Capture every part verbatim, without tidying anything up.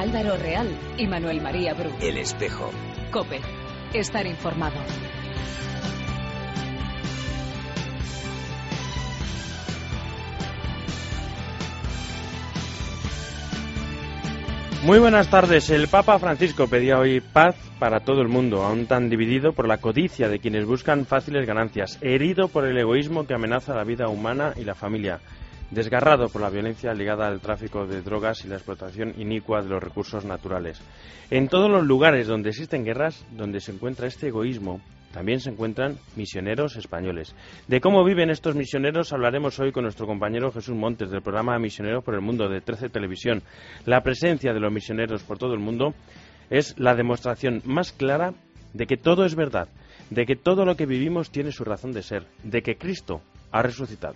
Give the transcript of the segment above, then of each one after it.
Álvaro Real y Manuel María Bru. El Espejo. COPE. Estar informado. Muy buenas tardes. El Papa Francisco pedía hoy paz para todo el mundo, aún tan dividido por la codicia de quienes buscan fáciles ganancias, herido por el egoísmo que amenaza la vida humana y la familia, desgarrado por la violencia ligada al tráfico de drogas y la explotación inicua de los recursos naturales. En todos los lugares donde existen guerras, donde se encuentra este egoísmo, también se encuentran misioneros españoles. De cómo viven estos misioneros hablaremos hoy con nuestro compañero Jesús Montes, del programa Misioneros por el Mundo de trece Televisión. La presencia de los misioneros por todo el mundo es la demostración más clara de que todo es verdad, de que todo lo que vivimos tiene su razón de ser, de que Cristo ha resucitado.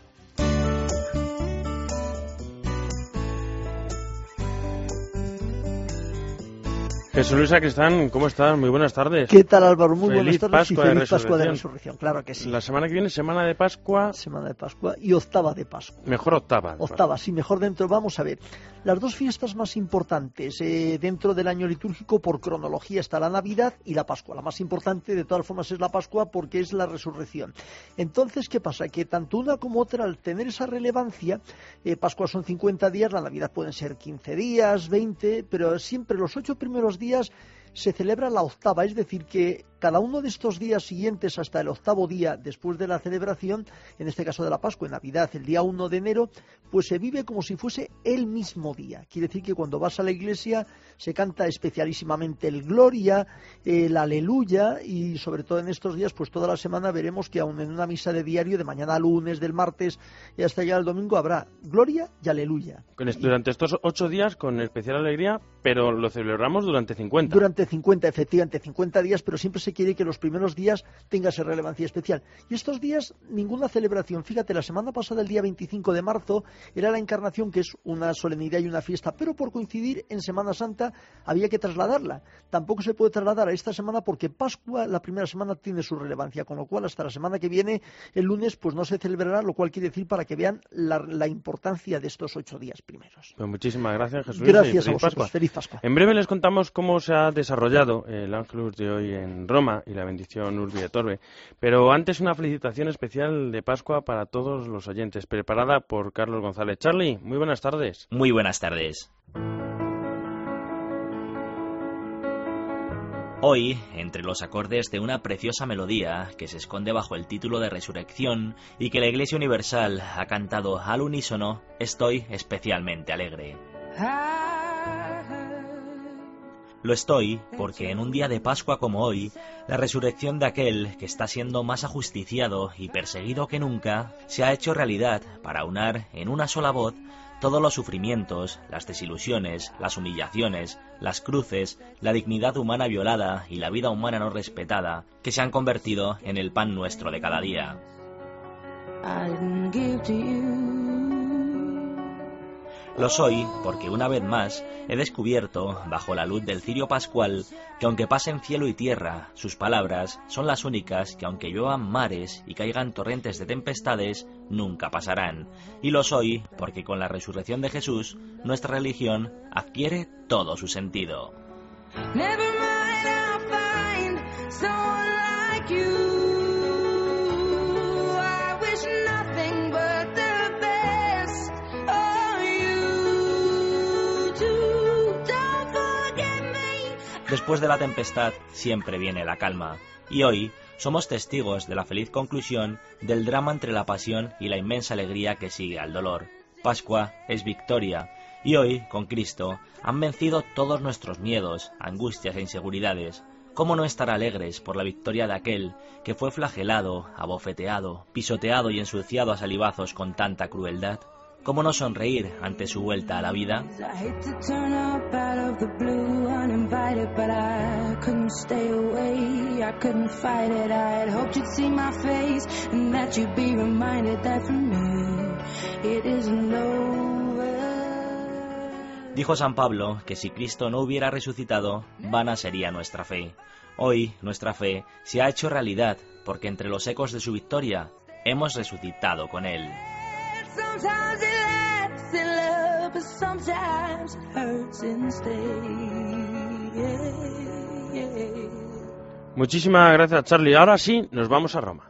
Jesús Luis Sacristán, ¿cómo estás? Muy buenas tardes. ¿Qué tal, Álvaro? Muy feliz buenas tardes Pascua y feliz de Pascua de Resurrección, claro que sí. La semana que viene, semana de Pascua. Semana de Pascua y octava de Pascua. Mejor octava. Octava, sí, mejor dentro. Vamos a ver, las dos fiestas más importantes eh, dentro del año litúrgico por cronología está la Navidad y la Pascua. La más importante de todas formas es la Pascua porque es la Resurrección. Entonces, ¿qué pasa? Que tanto una como otra, al tener esa relevancia, eh, Pascua son cincuenta días, la Navidad pueden ser quince días, veinte, pero siempre los ocho primeros días se celebra la octava, es decir, que cada uno de estos días siguientes hasta el octavo día después de la celebración, en este caso de la Pascua, en Navidad, el día uno de enero, pues se vive como si fuese el mismo día. Quiere decir que cuando vas a la iglesia se canta especialísimamente el Gloria, el Aleluya, y sobre todo en estos días, pues toda la semana veremos que aún en una misa de diario, de mañana a lunes, del martes y hasta llegar al domingo, habrá Gloria y Aleluya. Durante estos ocho días con especial alegría, pero lo celebramos durante cincuenta. Durante cincuenta, efectivamente, cincuenta días, pero siempre se quiere que los primeros días tenga esa relevancia especial. Y estos días, ninguna celebración. Fíjate, la semana pasada, el día veinticinco de marzo, era la Encarnación, que es una solemnidad y una fiesta, pero por coincidir en Semana Santa había que trasladarla. Tampoco se puede trasladar a esta semana porque Pascua, la primera semana, tiene su relevancia, con lo cual hasta la semana que viene, el lunes, pues no se celebrará, lo cual quiere decir para que vean la, la importancia de estos ocho días primeros. Pues muchísimas gracias, Jesús. Gracias a vosotros. Pascua. Feliz Pascua. En breve les contamos cómo se ha desarrollado el Ángelus de hoy en Roma y la bendición Urbi et Orbi. Pero antes una felicitación especial de Pascua para todos los oyentes, preparada por Carlos González. Charlie, muy buenas tardes. Muy buenas tardes. Hoy, entre los acordes de una preciosa melodía que se esconde bajo el título de Resurrección y que la Iglesia Universal ha cantado al unísono, estoy especialmente alegre. Lo estoy porque en un día de Pascua como hoy, la resurrección de aquel que está siendo más ajusticiado y perseguido que nunca, se ha hecho realidad para unar en una sola voz todos los sufrimientos, las desilusiones, las humillaciones, las cruces, la dignidad humana violada y la vida humana no respetada, que se han convertido en el pan nuestro de cada día. Lo soy porque una vez más he descubierto, bajo la luz del cirio pascual, que aunque pasen cielo y tierra, sus palabras son las únicas que aunque lluevan mares y caigan torrentes de tempestades, nunca pasarán. Y lo soy porque con la resurrección de Jesús, nuestra religión adquiere todo su sentido. Never mind, I'll find someone like you. Después de la tempestad siempre viene la calma, y hoy somos testigos de la feliz conclusión del drama entre la pasión y la inmensa alegría que sigue al dolor. Pascua es victoria, y hoy, con Cristo, han vencido todos nuestros miedos, angustias e inseguridades. ¿Cómo no estar alegres por la victoria de aquel que fue flagelado, abofeteado, pisoteado y ensuciado a salivazos con tanta crueldad? ¿Cómo no sonreír ante su vuelta a la vida? Dijo San Pablo que si Cristo no hubiera resucitado, vana sería nuestra fe. Hoy nuestra fe se ha hecho realidad porque entre los ecos de su victoria hemos resucitado con él. Sometimes it laughs in love. good, but sometimes it hurts instead. Yeah, yeah. Muchísimas gracias, Charlie. Ahora sí, nos vamos a Roma.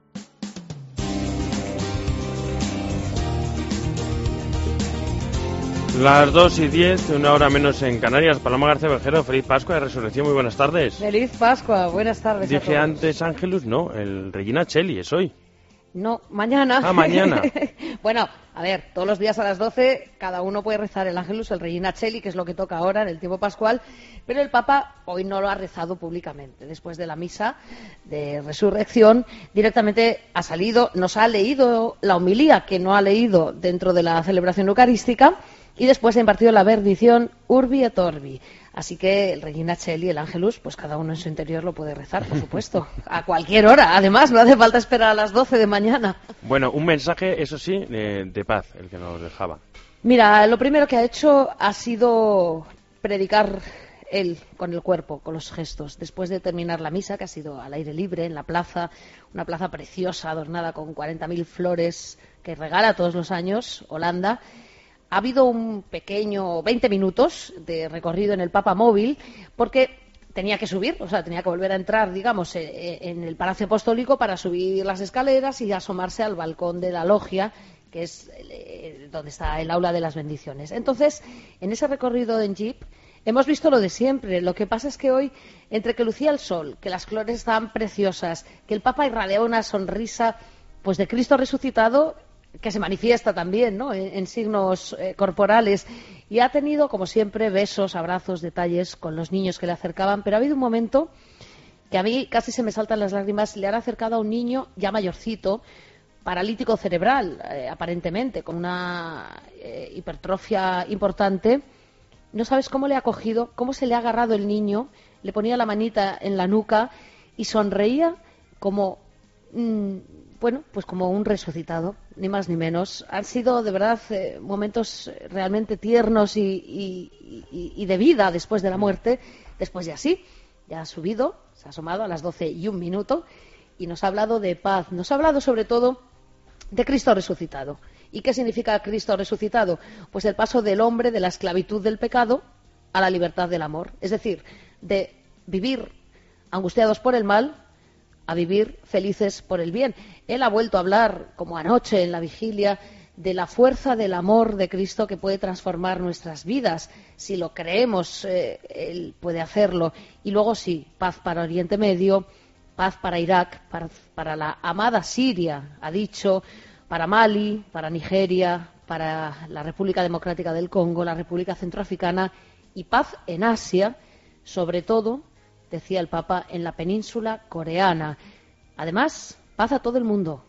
Las dos y diez, una hora menos en Canarias. Paloma García Berjero, feliz Pascua de Resurrección, muy buenas tardes. Feliz Pascua, buenas tardes. Dije antes Ángelus, no, el Regina Coeli es hoy. No, mañana. Ah, mañana. Bueno, a ver, todos los días a las doce cada uno puede rezar el Ángelus, el Regina Coeli, que es lo que toca ahora en el tiempo pascual, pero el Papa hoy no lo ha rezado públicamente. Después de la misa de resurrección, directamente ha salido, nos ha leído la homilía que no ha leído dentro de la celebración eucarística, y después ha impartido la bendición Urbi et Orbi. Así que el Regina Coeli, el Ángelus, pues cada uno en su interior lo puede rezar, por supuesto, a cualquier hora. Además, no hace falta esperar a las doce de mañana. Bueno, un mensaje, eso sí, de, de paz, el que nos dejaba. Mira, lo primero que ha hecho ha sido predicar él con el cuerpo, con los gestos. Después de terminar la misa, que ha sido al aire libre, en la plaza, una plaza preciosa, adornada con cuarenta mil flores, que regala todos los años Holanda. Ha habido un pequeño veinte minutos de recorrido en el Papa Móvil, porque tenía que subir, o sea, tenía que volver a entrar, digamos, en el Palacio Apostólico para subir las escaleras y asomarse al balcón de la logia, que es donde está el aula de las bendiciones. Entonces, en ese recorrido en jeep, hemos visto lo de siempre. Lo que pasa es que hoy, entre que lucía el sol, que las flores estaban preciosas, que el Papa irradiaba una sonrisa pues de Cristo resucitado, que se manifiesta también, ¿no?, en, en signos eh, corporales, y ha tenido, como siempre, besos, abrazos, detalles con los niños que le acercaban, pero ha habido un momento que a mí casi se me saltan las lágrimas. Le han acercado a un niño ya mayorcito, paralítico cerebral, eh, aparentemente, con una eh, hipertrofia importante. No sabes cómo le ha cogido, cómo se le ha agarrado el niño, le ponía la manita en la nuca y sonreía como... Mmm, bueno, pues como un resucitado, ni más ni menos. Han sido, de verdad, eh, momentos realmente tiernos y, y, y, y de vida después de la muerte. Después ya sí, ya ha subido, se ha asomado a las doce y un minuto y nos ha hablado de paz. Nos ha hablado sobre todo de Cristo resucitado. ¿Y qué significa Cristo resucitado? Pues el paso del hombre de la esclavitud del pecado a la libertad del amor. Es decir, de vivir angustiados por el mal a vivir felices por el bien. Él ha vuelto a hablar, como anoche en la vigilia, de la fuerza del amor de Cristo que puede transformar nuestras vidas. Si lo creemos, eh, Él puede hacerlo. Y luego sí, paz para Oriente Medio, paz para Irak, paz para la amada Siria, ha dicho, para Mali, para Nigeria, para la República Democrática del Congo, la República Centroafricana, y paz en Asia, sobre todo, decía el Papa, en la península coreana. Además, paz a todo el mundo.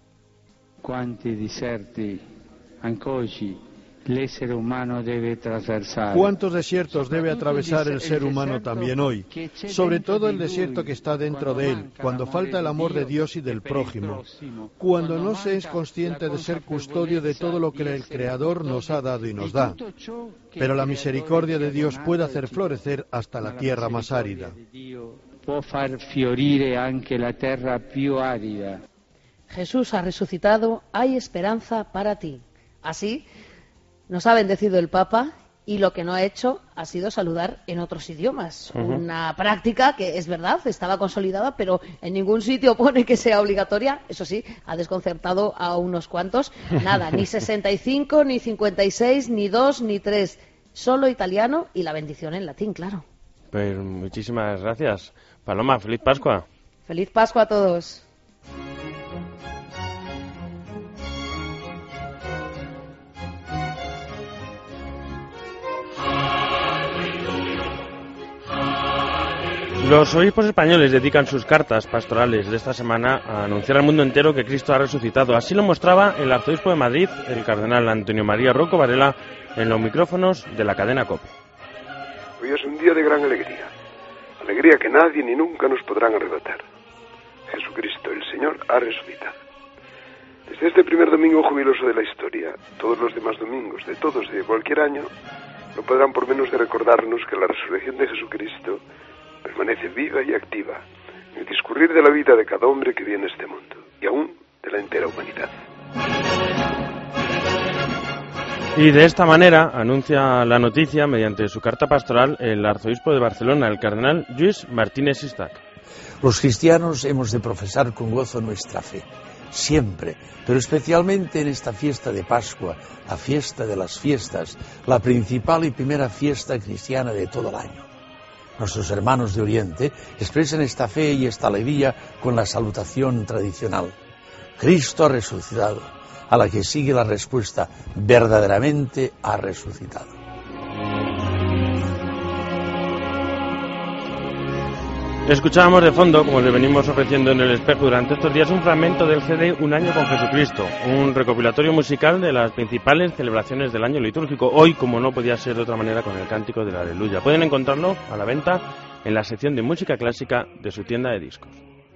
Quanti deserti anche oggi l'essere umano debe atravesar. ¿Cuántos desiertos debe atravesar el ser humano también hoy? Sobre todo el desierto que está dentro de él, cuando falta el amor de Dios y del prójimo, cuando no se es consciente de ser custodio de todo lo que el Creador nos ha dado y nos da. Pero la misericordia de Dios puede hacer florecer hasta la tierra más árida. Può far fiorire anche la terra più árida. Jesús ha resucitado, hay esperanza para ti. Así nos ha bendecido el Papa, y lo que no ha hecho ha sido saludar en otros idiomas. Uh-huh. Una práctica que, es verdad, estaba consolidada, pero en ningún sitio pone que sea obligatoria. Eso sí, ha desconcertado a unos cuantos. Nada, ni sesenta y cinco, ni cincuenta y seis, ni dos, ni tres. Solo italiano y la bendición en latín, claro. Pues muchísimas gracias. Paloma, feliz Pascua. Feliz Pascua a todos. Los obispos españoles dedican sus cartas pastorales de esta semana a anunciar al mundo entero que Cristo ha resucitado. Así lo mostraba el arzobispo de Madrid, el cardenal Antonio María Rocco Varela, en los micrófonos de la cadena COPE. Hoy es un día de gran alegría, alegría que nadie ni nunca nos podrán arrebatar. Jesucristo, el Señor, ha resucitado. Desde este primer domingo jubiloso de la historia, todos los demás domingos, de todos y de cualquier año, no podrán por menos de recordarnos que la resurrección de Jesucristo permanece viva y activa en el discurrir de la vida de cada hombre que viene a este mundo, y aún de la entera humanidad. Y de esta manera anuncia la noticia mediante su carta pastoral el arzobispo de Barcelona, el cardenal Lluís Martínez Sistak. Los cristianos hemos de profesar con gozo nuestra fe, siempre, pero especialmente en esta fiesta de Pascua, la fiesta de las fiestas, la principal y primera fiesta cristiana de todo el año. Nuestros hermanos de Oriente expresan esta fe y esta alegría con la salutación tradicional. Cristo ha resucitado, a la que sigue la respuesta, verdaderamente ha resucitado. Escuchábamos de fondo, como le venimos ofreciendo en El Espejo durante estos días, un fragmento del C D Un año con Jesucristo, un recopilatorio musical de las principales celebraciones del año litúrgico, hoy, como no podía ser de otra manera, con el cántico de la Aleluya. Pueden encontrarlo a la venta en la sección de música clásica de su tienda de discos.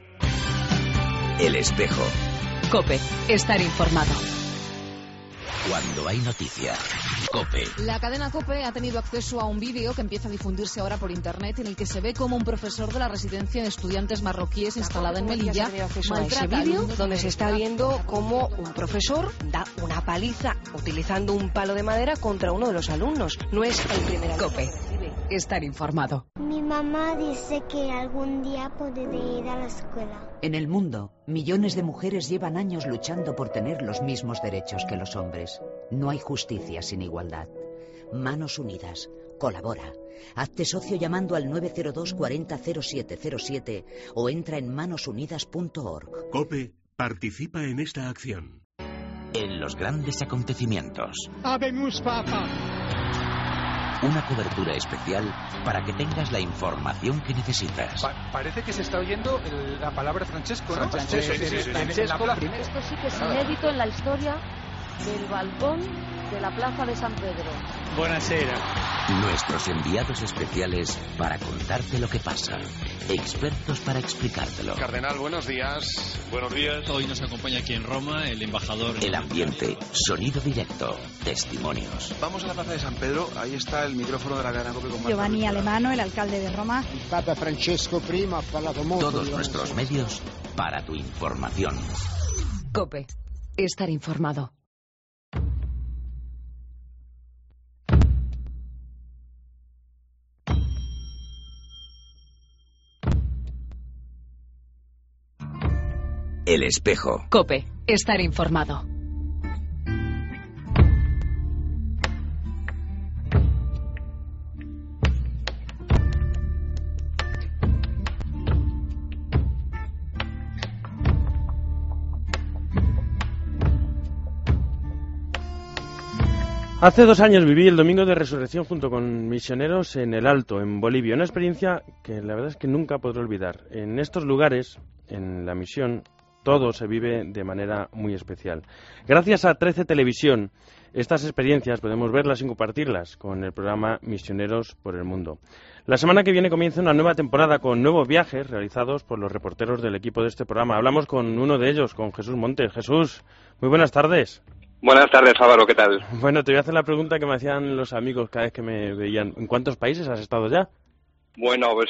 El Espejo. COPE. Estar informado. Cuando hay noticia, COPE. La cadena COPE ha tenido acceso a un vídeo que empieza a difundirse ahora por internet en el que se ve como un profesor de la residencia de estudiantes marroquíes instalada en Melilla maltrata ese vídeo donde se está viendo cómo un profesor da una paliza utilizando un palo de madera contra uno de los alumnos. No es el primer COPE. Estar informado. Mi mamá dice que algún día podré ir a la escuela. En el mundo, millones de mujeres llevan años luchando por tener los mismos derechos que los hombres. No hay justicia sin igualdad. Manos Unidas. Colabora. Hazte socio llamando al nueve cero dos cuarenta cero siete cero siete o entra en manos unidas punto org. COPE participa en esta acción. En los grandes acontecimientos. Habemus Papa. Una cobertura especial para que tengas la información que necesitas. Pa parece que se está oyendo el, la palabra Francesco, ¿no? Francesco, sí, sí, sí, sí. Francesco, esto sí que es inédito en la historia del balcón de la Plaza de San Pedro. Buonasera. Nuestros enviados especiales para contarte lo que pasa. Expertos para explicártelo. Cardenal, buenos días. Buenos días. Hoy nos acompaña aquí en Roma el embajador. El ambiente, sonido directo, testimonios. Vamos a la Plaza de San Pedro, ahí está el micrófono de la cadena COPE con Giovanni Alemano, el alcalde de Roma. El Papa Francesco prima ha parlato molto. Todos nuestros medios para tu información. COPE. Estar informado. El Espejo. COPE. Estar informado. Hace dos años viví el Domingo de Resurrección junto con misioneros en El Alto, en Bolivia. Una experiencia que la verdad es que nunca podré olvidar. En estos lugares, en la misión, todo se vive de manera muy especial. Gracias a trece Televisión, estas experiencias podemos verlas y compartirlas con el programa Misioneros por el Mundo. La semana que viene comienza una nueva temporada con nuevos viajes realizados por los reporteros del equipo de este programa. Hablamos con uno de ellos, con Jesús Montes. Jesús, muy buenas tardes. Buenas tardes, Álvaro, ¿qué tal? Bueno, te voy a hacer la pregunta que me hacían los amigos cada vez que me veían. ¿En cuántos países has estado ya? Bueno, pues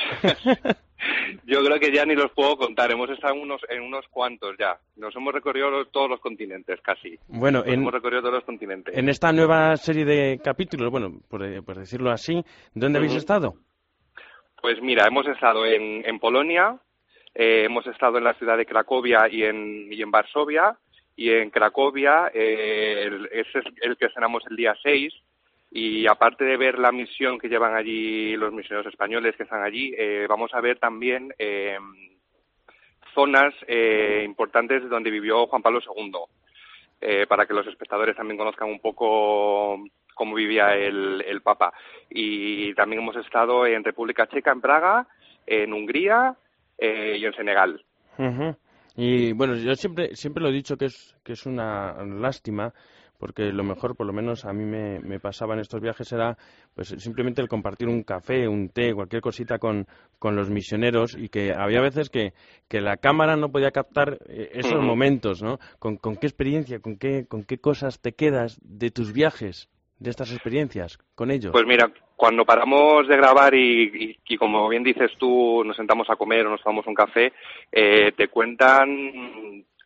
yo creo que ya ni los puedo contar. Hemos estado en unos, en unos cuantos ya. Nos hemos recorrido los, todos los continentes, casi. Bueno, Nos en, hemos recorrido todos los continentes. En esta nueva serie de capítulos, bueno, por, por decirlo así, ¿dónde uh-huh. habéis estado? Pues mira, hemos estado en, en Polonia, eh, hemos estado en la ciudad de Cracovia y en, y en Varsovia. Y en Cracovia eh, el, ese es el que cenamos el día seis. Y aparte de ver la misión que llevan allí los misioneros españoles que están allí, eh, vamos a ver también eh, zonas eh, importantes donde vivió Juan Pablo segundo, eh, para que los espectadores también conozcan un poco cómo vivía el, el Papa. Y también hemos estado en República Checa, en Praga, en Hungría eh, y en Senegal. Uh-huh. Y bueno, yo siempre siempre lo he dicho que es que es una lástima, porque lo mejor, por lo menos a mí me, me pasaba en estos viajes, era pues simplemente el compartir un café, un té, cualquier cosita con, con los misioneros, y que había veces que, que la cámara no podía captar esos uh-huh. momentos, ¿no? ¿Con, con qué experiencia, con qué, con qué cosas te quedas de tus viajes, de estas experiencias con ellos? Pues mira, cuando paramos de grabar y, y, y como bien dices tú, nos sentamos a comer o nos tomamos un café, eh, te cuentan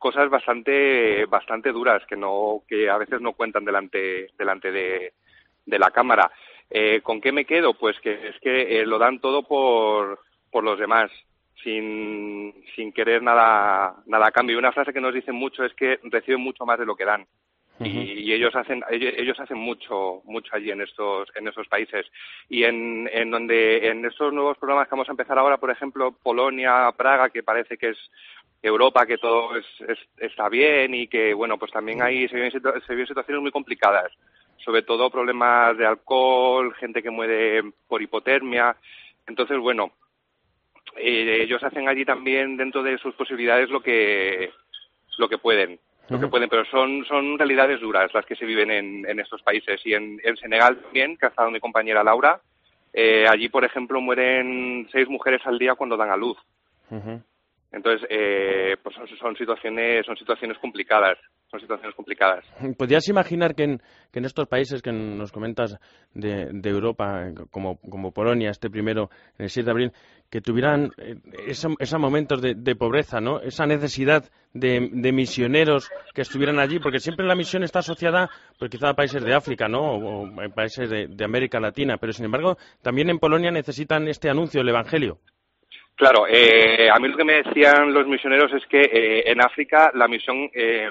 cosas bastante bastante duras que no que a veces no cuentan delante delante de, de la cámara. Eh, ¿Con qué me quedo? Pues que es que eh, lo dan todo por por los demás, sin sin querer nada nada a cambio. Y una frase que nos dicen mucho es que reciben mucho más de lo que dan. Uh-huh. Y, y ellos hacen ellos, ellos hacen mucho mucho allí en estos en esos países. Y en en donde en estos nuevos programas que vamos a empezar ahora, por ejemplo, Polonia, Praga, que parece que es Europa, que todo es, es, está bien y que, bueno, pues también ahí se viven, situ- se viven situaciones muy complicadas, sobre todo problemas de alcohol, gente que muere por hipotermia. Entonces, bueno, eh, ellos hacen allí también dentro de sus posibilidades lo que lo que pueden, lo uh-huh. que pueden, pero son son realidades duras las que se viven en, en estos países. Y en, en Senegal también, que ha estado mi compañera Laura, eh, allí, por ejemplo, mueren seis mujeres al día cuando dan a luz. Uh-huh. Entonces, eh, pues son, son situaciones son situaciones complicadas, son situaciones complicadas. ¿Podrías imaginar que en, que en estos países que nos comentas de, de Europa, como, como Polonia, este primero, en el siete de abril, que tuvieran esos, esos momentos de, de pobreza, ¿no? Esa necesidad de, de misioneros que estuvieran allí, porque siempre la misión está asociada, pues quizá a países de África, ¿no? O, o a países de, de América Latina, pero sin embargo, también en Polonia necesitan este anuncio del Evangelio. Claro, eh, a mí lo que me decían los misioneros es que eh, en África la misión, eh,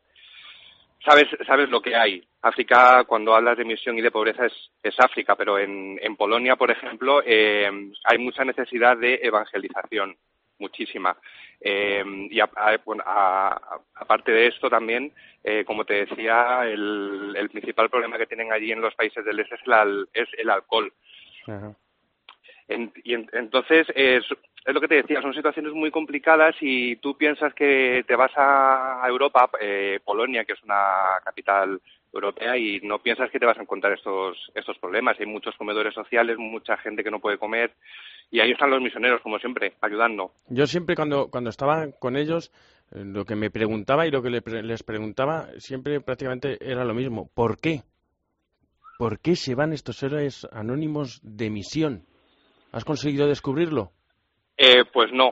sabes sabes lo que hay. África, cuando hablas de misión y de pobreza, es, es África, pero en, en Polonia, por ejemplo, eh, hay mucha necesidad de evangelización, muchísima. Eh, y a, a, bueno, a, aparte de esto también, eh, como te decía, el, el principal problema que tienen allí en los países del este es el, al, es el alcohol. Ajá. En, y en, entonces, es, es lo que te decía, son situaciones muy complicadas y tú piensas que te vas a Europa, eh, Polonia, que es una capital europea, y no piensas que te vas a encontrar estos estos problemas. Hay muchos comedores sociales, mucha gente que no puede comer, y ahí están los misioneros, como siempre, ayudando. Yo siempre cuando, cuando estaba con ellos, eh, lo que me preguntaba y lo que le, les preguntaba siempre prácticamente era lo mismo. ¿Por qué? ¿Por qué se van estos héroes anónimos de misión? ¿Has conseguido descubrirlo? Eh, pues no.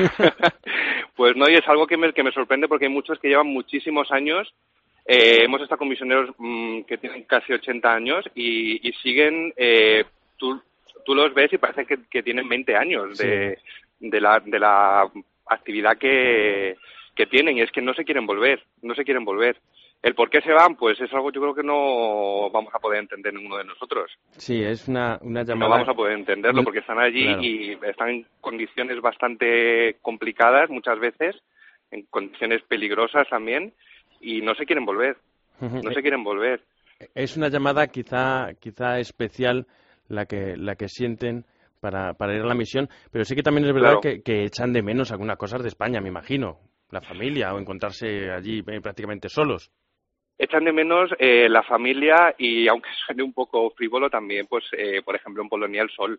Pues no, y es algo que me, que me sorprende porque hay muchos que llevan muchísimos años. Eh, hemos estado con misioneros mmm, que tienen casi ochenta años y, y siguen, eh, tú, tú los ves y parece que, que tienen veinte años de, sí. de, la, de la actividad que, que tienen, y es que no se quieren volver, no se quieren volver. El por qué se van, pues es algo yo creo que no vamos a poder entender ninguno de nosotros. Sí, es una, una llamada... No vamos a poder entenderlo porque están allí, claro, y están en condiciones bastante complicadas muchas veces, en condiciones peligrosas también, y no se quieren volver, uh-huh. no se quieren volver. Es una llamada quizá quizá especial la que la que sienten para, para ir a la misión, pero sí que también es verdad, claro, que, que echan de menos algunas cosas de España, me imagino, la familia, o encontrarse allí prácticamente solos. Echan de menos eh, la familia y, aunque suene un poco frívolo también, pues, eh, por ejemplo, en Polonia el sol.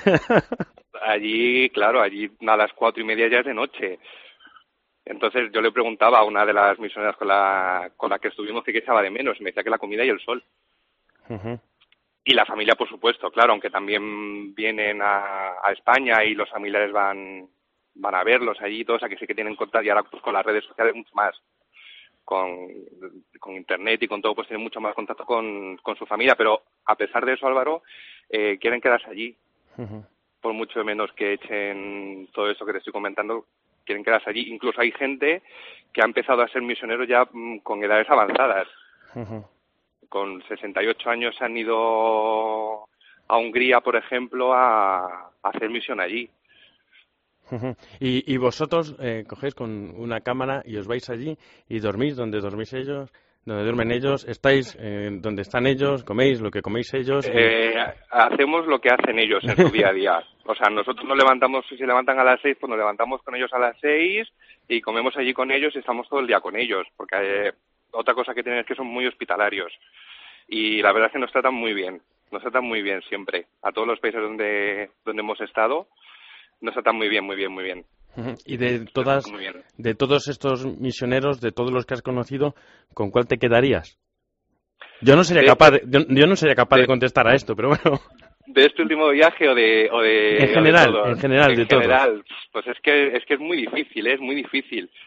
Allí, claro, allí a las cuatro y media ya es de noche. Entonces yo le preguntaba a una de las misioneras con la, con la que estuvimos que qué echaba de menos, y me decía que la comida y el sol. Uh-huh. Y la familia, por supuesto, claro, aunque también vienen a, a España y los familiares van van a verlos allí y todo, o sea que sí que tienen contacto, y ahora pues con las redes sociales mucho más. Con, con internet y con todo, pues tienen mucho más contacto con, con su familia, pero a pesar de eso, Álvaro, eh, quieren quedarse allí. Uh-huh. Por mucho menos que echen todo eso que te estoy comentando, quieren quedarse allí. Incluso hay gente que ha empezado a ser misioneros ya mmm, con edades avanzadas. Uh-huh. Con sesenta y ocho años se han ido a Hungría, por ejemplo, a, a hacer misión allí. Y, y vosotros eh, cogéis con una cámara y os vais allí y dormís donde dormís ellos, donde duermen ellos, estáis eh, donde están ellos, coméis lo que coméis ellos. Eh, hacemos lo que hacen ellos en su día a día. O sea, nosotros nos levantamos, si se levantan a las seis, pues nos levantamos con ellos a las seis y comemos allí con ellos y estamos todo el día con ellos. Porque eh, otra cosa que tienen es que son muy hospitalarios. Y la verdad es que nos tratan muy bien, nos tratan muy bien siempre. A todos los países donde donde hemos estado, nos tratan muy bien, muy bien, muy bien. Y de todas, de todos estos misioneros, de todos los que has conocido, ¿con cuál te quedarías? Yo no sería de, capaz, de, yo, yo no sería capaz de, de contestar a esto, pero bueno. ¿De este último viaje o de, o de en general, o de en general, en de general, todos? Pues es que es que es muy difícil, es muy difícil.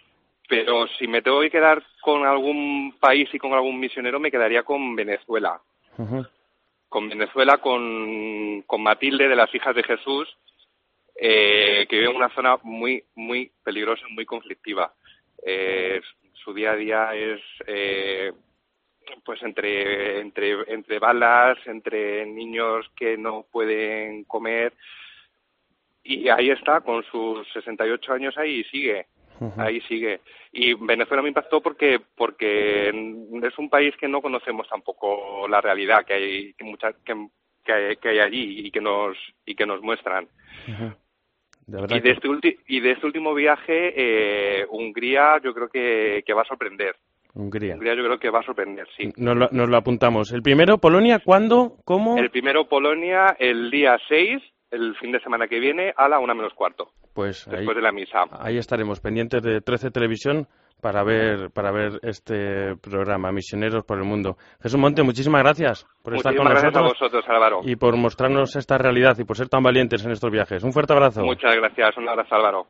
pero si me tengo que quedar con algún país y con algún misionero, me quedaría con Venezuela. Uh-huh. Con Venezuela, con, con Matilde de las Hijas de Jesús, eh, que vive en una zona muy, muy peligrosa, muy conflictiva. Eh, su día a día es... Eh, pues entre entre entre balas, entre niños que no pueden comer, y ahí está, con sus sesenta y ocho años, ahí sigue, uh-huh. ahí sigue. Y Venezuela me impactó porque porque es un país que no conocemos tampoco la realidad que hay que mucha, que, que, hay, que hay allí y que nos y que nos muestran. Uh-huh. De verdad y de que... este ulti, y de este último viaje, eh, Hungría, yo creo que, que va a sorprender. Hungría. Hungría yo creo que va a sorprender, sí. Nos lo, nos lo apuntamos. El primero, Polonia, ¿cuándo? ¿Cómo? El primero, Polonia, el día seis, el fin de semana que viene, a la una menos cuarto. Pues después ahí, de la misa. Ahí estaremos, pendientes de trece Televisión para ver para ver este programa, Misioneros por el Mundo. Jesús Monte, muchísimas gracias por muchísimas estar con gracias nosotros. a vosotros, Álvaro. Y por mostrarnos esta realidad y por ser tan valientes en estos viajes. Un fuerte abrazo. Muchas gracias, un abrazo, Álvaro.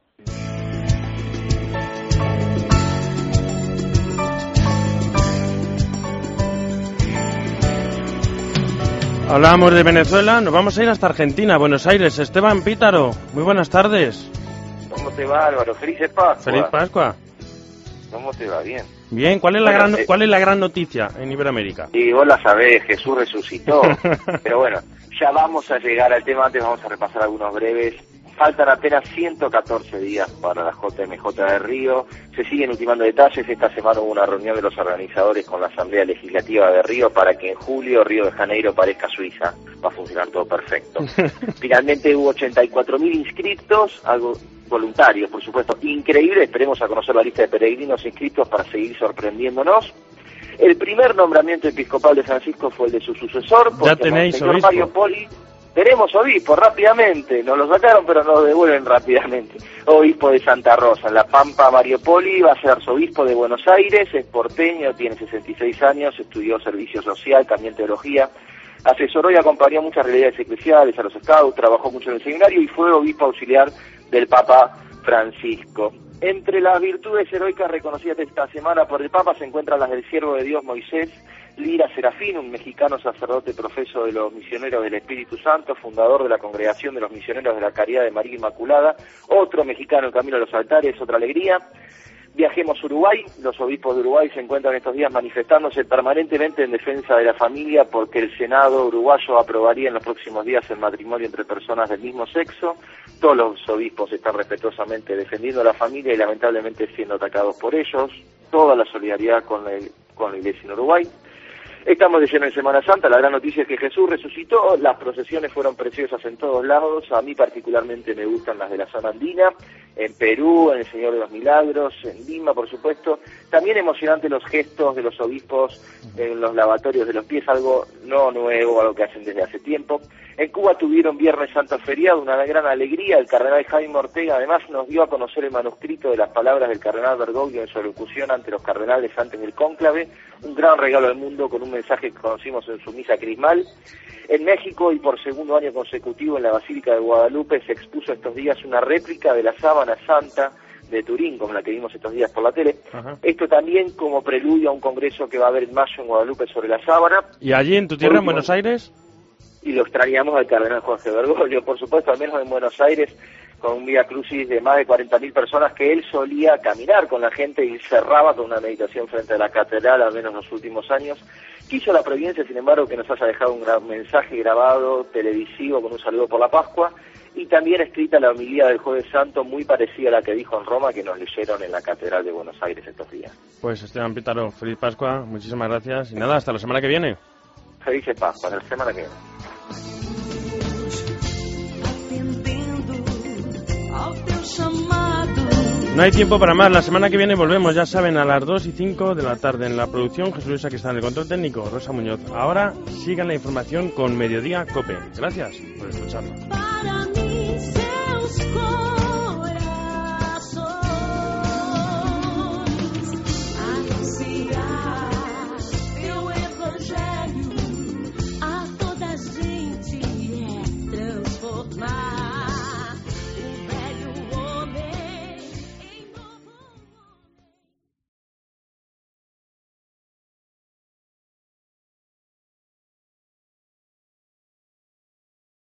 Hablábamos de Venezuela, nos vamos a ir hasta Argentina, Buenos Aires. Esteban Pítaro, muy buenas tardes. ¿Cómo te va, Álvaro? Feliz Pascua. Feliz Pascua. ¿Cómo te va? Bien. Bien, ¿cuál es la bueno, gran eh, cuál es la gran noticia en Iberoamérica? Y vos la sabés, Jesús resucitó. Pero bueno, ya vamos a llegar al tema, antes vamos a repasar algunos breves. Faltan apenas ciento catorce días para la J M J de Río. Se siguen ultimando detalles. Esta semana hubo una reunión de los organizadores con la Asamblea Legislativa de Río para que en julio Río de Janeiro parezca Suiza. Va a funcionar todo perfecto. Finalmente hubo ochenta y cuatro mil inscriptos, algo voluntarios, por supuesto. Increíble. Esperemos a conocer la lista de peregrinos inscritos para seguir sorprendiéndonos. El primer nombramiento episcopal de Francisco fue el de su sucesor. Ya tenéis Monseñor Mario Poli. Tenemos obispo, rápidamente, nos lo sacaron pero nos lo devuelven rápidamente. Obispo de Santa Rosa, en La Pampa, Mario Poli, va a ser arzobispo de Buenos Aires, es porteño, tiene sesenta y seis años, estudió servicio social, también teología, asesoró y acompañó muchas realidades eclesiales, a los scouts, trabajó mucho en el seminario y fue obispo auxiliar del Papa Francisco. Entre las virtudes heroicas reconocidas esta semana por el Papa se encuentran las del siervo de Dios Moisés Lira Serafín, un mexicano sacerdote profeso de los misioneros del Espíritu Santo, fundador de la Congregación de los Misioneros de la Caridad de María Inmaculada, otro mexicano en camino a los altares, otra alegría. Viajemos a Uruguay, los obispos de Uruguay se encuentran estos días manifestándose permanentemente en defensa de la familia porque el Senado uruguayo aprobaría en los próximos días el matrimonio entre personas del mismo sexo. Todos los obispos están respetuosamente defendiendo a la familia y lamentablemente siendo atacados por ellos. Toda la solidaridad con, el, con la Iglesia en Uruguay. Estamos de lleno en Semana Santa, la gran noticia es que Jesús resucitó, las procesiones fueron preciosas en todos lados, a mí particularmente me gustan las de la zona andina, en Perú, en el Señor de los Milagros, en Lima, por supuesto. También emocionantes los gestos de los obispos en los lavatorios de los pies, algo no nuevo, algo que hacen desde hace tiempo. En Cuba tuvieron Viernes Santo feriado, una gran alegría. El cardenal Jaime Ortega además nos dio a conocer el manuscrito de las palabras del cardenal Bergoglio en su alocución ante los cardenales antes del cónclave, un gran regalo al mundo con un mensaje que conocimos en su misa crismal. En México y por segundo año consecutivo en la Basílica de Guadalupe se expuso estos días una réplica de la sábana santa de Turín, como la que vimos estos días por la tele. Ajá. Esto también como preludio a un congreso que va a haber en mayo en Guadalupe sobre la sábana. ¿Y allí en tu tierra, en Buenos Aires? Y lo extrañamos al cardenal Jorge Bergoglio, por supuesto, al menos en Buenos Aires, con un vía crucis de más de cuarenta mil personas que él solía caminar con la gente y cerraba con una meditación frente a la catedral, al menos en los últimos años. Quiso la providencia, sin embargo, que nos haya dejado un gran mensaje grabado, televisivo, con un saludo por la Pascua, y también escrita la homilía del Jueves Santo, muy parecida a la que dijo en Roma, que nos leyeron en la Catedral de Buenos Aires estos días. Pues Esteban Pítaro, feliz Pascua, muchísimas gracias, y nada, hasta la semana que viene. Feliz Pascua, hasta la semana que viene. No hay tiempo para más, la semana que viene volvemos, ya saben, a las dos y cinco de la tarde en la producción. Jesús Luis, aquí está en el control técnico, Rosa Muñoz. Ahora sigan la información con Mediodía COPE. Gracias por escucharnos.